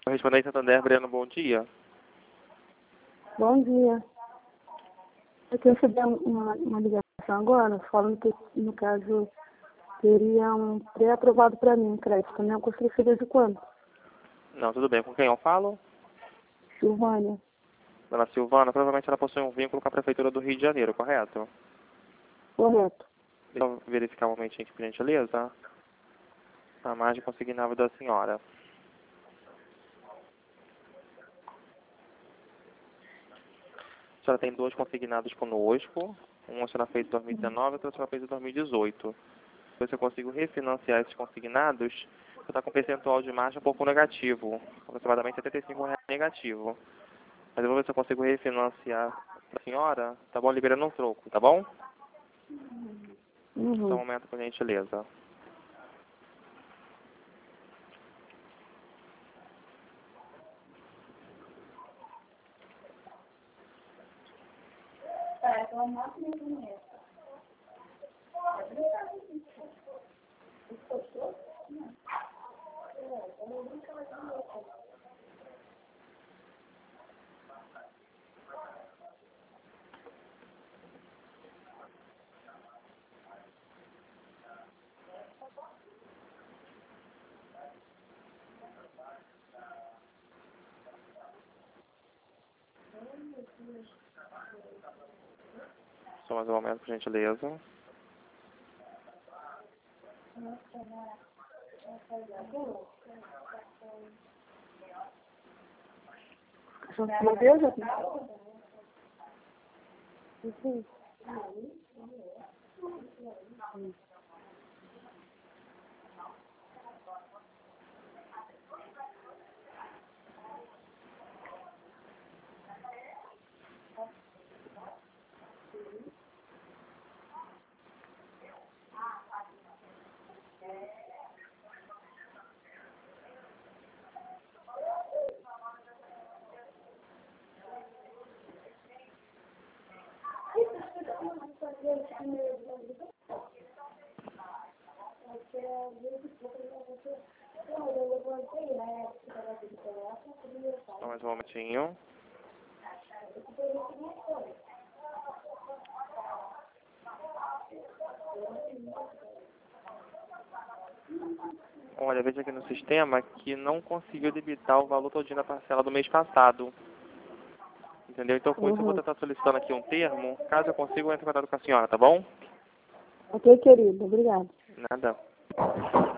Correspondente Santander, Breno, bom dia. Bom dia. Eu recebi uma ligação agora, falando que, no caso, teria um pré-aprovado para mim, crédito, né? Eu consegui ser desde quando? Não, tudo bem. Com quem eu falo? Silvânia. Dona Silvana, provavelmente ela possui um vínculo com a Prefeitura do Rio de Janeiro, correto? Correto. Deixa eu verificar um momentinho aqui, por gentileza. A margem consignável da senhora. A senhora tem 2 consignados conosco. Um a senhora fez em 2019 e outro a senhora fez em 2018. Se você conseguir refinanciar esses consignados, você está com um percentual de margem um pouco negativo, aproximadamente R$ 75 negativo. Mas eu vou ver se eu consigo refinanciar a senhora, tá bom? Liberando um troco, tá bom? Só um momento, por gentileza. Só mais um momento, por gentileza. Meu Deus, Só mais um momentinho. Olha, veja aqui no sistema que não conseguiu debitar o valor todinho da parcela do mês passado. Entendeu? Então, com isso, eu vou estar solicitando aqui um termo. Caso eu consiga, eu entro em contato com a senhora, tá bom? Ok, querido. Obrigada. Nada.